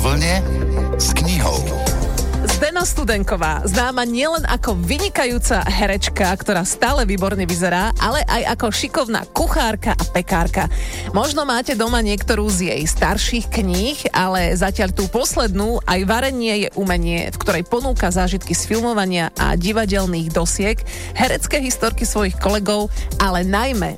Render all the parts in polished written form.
vlne s knihou. Zdena Studenková, známa nielen ako vynikajúca herečka, ktorá stále výborne vyzerá, ale aj ako šikovná kuchárka a pekárka. Možno máte doma niektorú z jej starších kníh, ale zatiaľ tú poslednú, Aj varenie je umenie, v ktorej ponúka zážitky z filmovania a divadelných dosiek, herecké historky svojich kolegov, ale najmä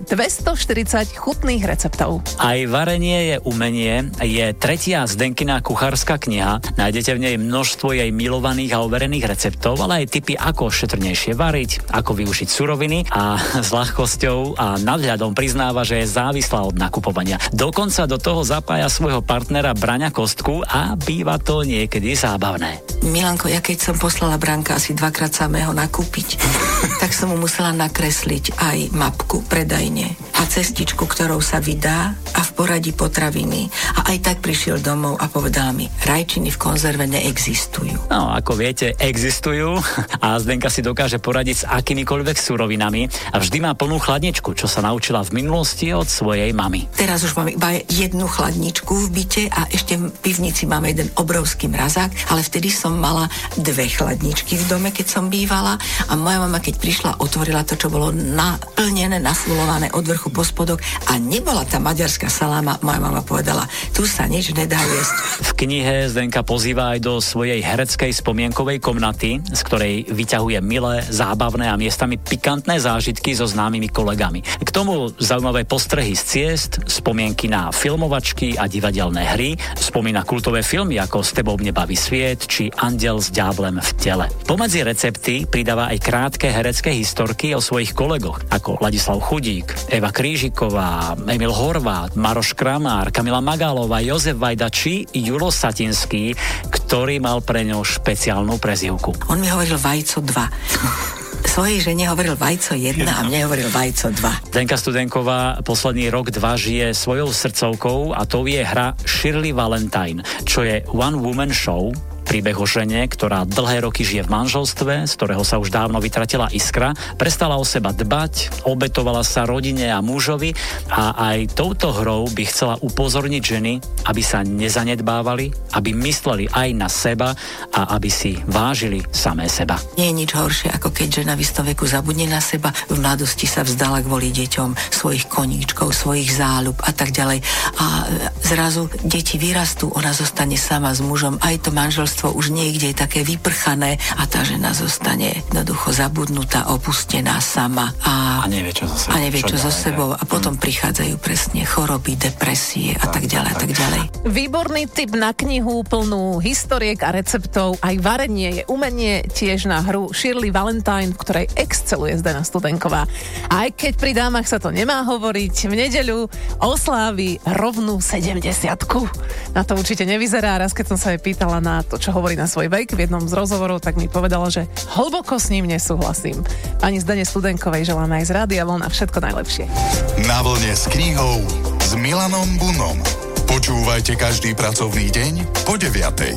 240 chutných receptov. Aj varenie je umenie je tretia Zdenkina kuchárska kniha. Nájdete v nej množstvo jej milovaných a overených receptov, ale aj tipy, ako šetrnejšie variť, ako využiť suroviny a s ľahkosťou a nadhľadom priznáva, že je závislá od nakupovania. Dokonca do toho zapája svojho partnera Braňa Kostku a býva to niekedy zábavné. Milanko, ja keď som poslala Branka asi 2-krát samého nakúpiť, tak som mu musela nakresliť aj mapku predajne a cestičku, ktorou sa vydá a v poradí potraviny. A aj tak prišiel domov a povedal mi, rajčiny v konzerve neexistujú. No, ako viete, existujú a Zdenka si dokáže poradiť s akýmikoľvek surovinami a vždy má plnú chladničku, čo sa naučila v minulosti od svojej mamy. Teraz už máme iba jednu chladničku v byte a ešte v pivnici máme jeden obrovský mrazák, ale vtedy som mala 2 chladničky v dome, keď som bývala a moja mama, keď prišla, otvorila to, čo bolo naplnené, nafulované od vrchu po spodok a nebola tá maďarská saláma. Moja mama povedala, tu sa nič nedá jesť. V knihe Zdenka pozýva aj do svojej hereckej spomienkovej komnaty, z ktorej vyťahuje milé, zábavné a miestami pikantné zážitky so známymi kolegami. K tomu zaujímavé postrehy z ciest, spomienky na filmovačky a divadelné hry, spomína kultové filmy ako S tebou mne baví sviet či Andiel s ďáblem v tele. Pomedzi recepty pridáva aj krátke herecké historky o svojich kolegoch, ako Ladislav Chudík, Eva Krížiková, Emil Horvát, Maroš Kramár, Kamila Magálová, Jozef Vajda či Julo Satinský, ktorý mal pre ňo špeciálnu prezývku. On mi hovoril Vajco 2. Svojej žene hovoril Vajco 1 a mne hovoril Vajco 2. Zdenka Studenková posledný rok 2 žije svojou srdcovkou a to je hra Shirley Valentine, čo je one woman show, príbeh o žene, ktorá dlhé roky žije v manželstve, z ktorého sa už dávno vytratila iskra, prestala o seba dbať, obetovala sa rodine a mužovi a aj touto hrou by chcela upozorniť ženy, aby sa nezanedbávali, aby mysleli aj na seba a aby si vážili samé seba. Nie je nič horšie, ako keď žena v istom veku zabudne na seba, v mladosti sa vzdala kvôli deťom, svojich koníčkov, svojich záľub a tak ďalej. A zrazu deti vyrastú, ona zostane sama s mužom, aj to manželstvo už niekde je také vyprchané a tá žena zostane jednoducho zabudnutá, opustená sama a nevie, čo so sebou. A potom prichádzajú presne choroby, depresie a tak ďalej a tak ďalej. Výborný tip na knihu plnú historiek a receptov. Aj varenie je umenie, tiež na hru Shirley Valentine, v ktorej exceluje Zdena Studenková. Aj keď pri dámach sa to nemá hovoriť, v nedeľu oslávi rovnú 70-ku. Na to určite nevyzerá. Raz keď som sa jej pýtala na to, čo hovorí na svoj vek v jednom z rozhovorov, tak mi povedala, že hlboko s ním nesúhlasím. Pani Zdene Studenkovej želáme aj z Rádia Vlna všetko najlepšie. Na vlne s knihou s Milanom Bunom. Počúvajte každý pracovný deň po 9:00.